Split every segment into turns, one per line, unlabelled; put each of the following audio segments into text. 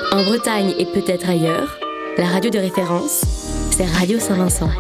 En Bretagne et peut-être ailleurs, la radio de référence, c'est Radio Saint-Vincent.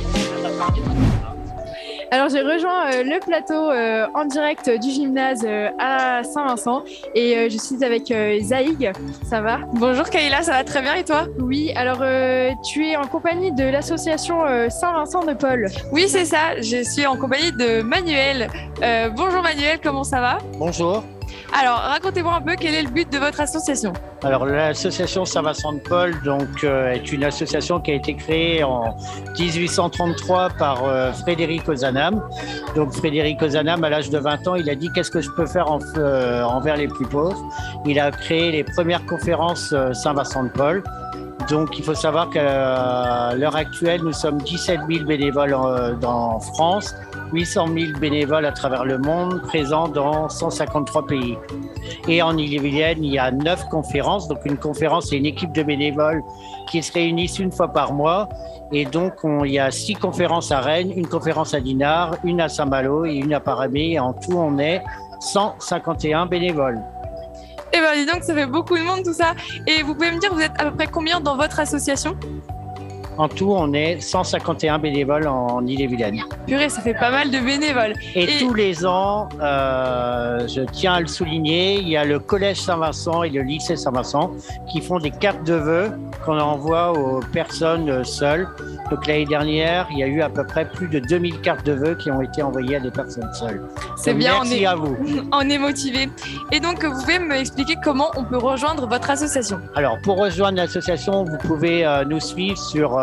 Alors j'ai rejoint le plateau en direct du gymnase à Saint-Vincent et je suis avec Zaïg, ça va?
Bonjour Kayla, ça va très bien et toi?
Oui, alors tu es en compagnie de l'association Saint-Vincent de Paul.
Oui, c'est ça, je suis en compagnie de Manuel. Bonjour Manuel, comment ça va?
Bonjour.
Alors racontez-moi un peu quel est le but de votre association?
Alors l'association Saint-Vincent de Paul est une association qui a été créée en 1833 par Frédéric Ozanam. Donc Frédéric Ozanam, à l'âge de 20 ans, il a dit qu'est-ce que je peux faire envers les plus pauvres. Il a créé les premières conférences Saint-Vincent de Paul. Donc il faut savoir qu'à l'heure actuelle, nous sommes 17 000 bénévoles en France, 800 000 bénévoles à travers le monde, présents dans 153 pays. Et en Ille-et-Vilaine, il y a 9 conférences. Donc une conférence, c'est une équipe de bénévoles qui se réunissent une fois par mois. Et donc il y a 6 conférences à Rennes, une conférence à Dinard, une à Saint-Malo et une à Paramé. Et en tout, on est 151 bénévoles.
Eh bien, dis donc, ça fait beaucoup de monde tout ça. Et vous pouvez me dire, vous êtes à peu près combien dans votre association?
En tout, on est 151 bénévoles en Ille-et-Vilaine.
Purée, ça fait pas mal de bénévoles.
Et tous les ans, je tiens à le souligner, il y a le Collège Saint-Vincent et le Lycée Saint-Vincent qui font des cartes de vœux qu'on envoie aux personnes seules. Donc l'année dernière, il y a eu à peu près plus de 2000 cartes de vœux qui ont été envoyées à des personnes seules.
C'est
donc,
bien,
merci à vous.
On est motivés. Et donc, vous pouvez m'expliquer comment on peut rejoindre votre association?
Alors, pour rejoindre l'association, vous pouvez nous suivre sur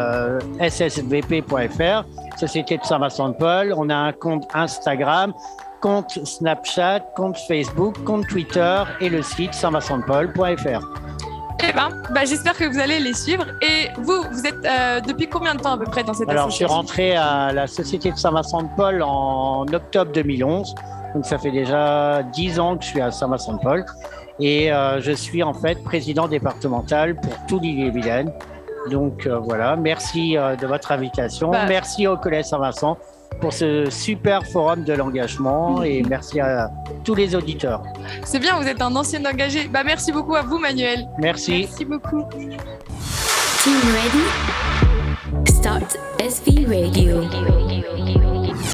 ssvp.fr, Société de Saint-Vincent de Paul. On a un compte Instagram, compte Snapchat, compte Facebook, compte Twitter et le site saintvincentdepaul.fr.
Eh ben, j'espère que vous allez les suivre. Et vous êtes depuis combien de temps à peu près dans cette association?
Alors, je suis rentré à la Société de Saint-Vincent de Paul en octobre 2011. Donc, ça fait déjà 10 ans que je suis à Saint-Vincent de Paul. Et je suis en fait président départemental pour tout l'Ille-et-Vilaine. Donc voilà, merci de votre invitation. Merci au Collège Saint-Vincent pour ce super forum de l'engagement et merci à tous les auditeurs.
C'est bien, vous êtes un ancien engagé. Merci beaucoup à vous, Manuel.
Merci.
Merci beaucoup.
Team ready? Start SV Radio.